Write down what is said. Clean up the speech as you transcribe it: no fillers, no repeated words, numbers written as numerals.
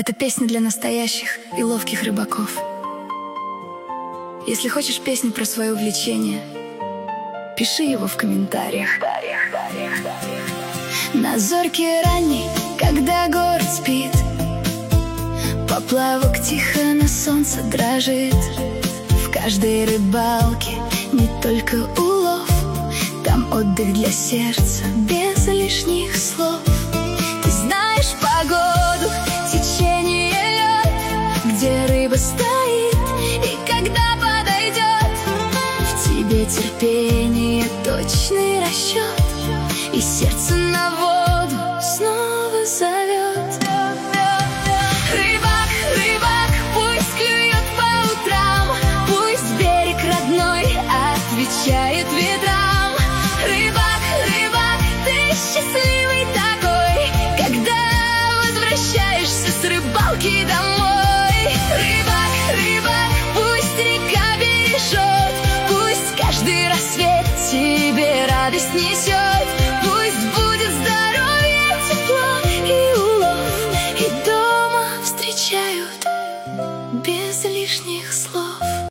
Это песня для настоящих и ловких рыбаков. Если хочешь песню про свое увлечение, пиши его в комментариях. На зорьке ранней, когда город спит, поплавок тихо на солнце дрожит. В каждой рыбалке не только улов, там отдых для сердца без лишних слов. Ты знаешь погоду, течение, лед, где рыба стоит и когда подойдет. В тебе терпение, точный расчет, и сердце на воду снова зовет. Рыбак, рыбак, пусть клюет по утрам, пусть берег родной отвечает ветрам. Рыбак, рыбак, ты счастливый такой, когда возвращаешься с рыбалки домой. Рыбак, рыбак, пусть река бережет, пусть каждый рассвет тебе радость несет.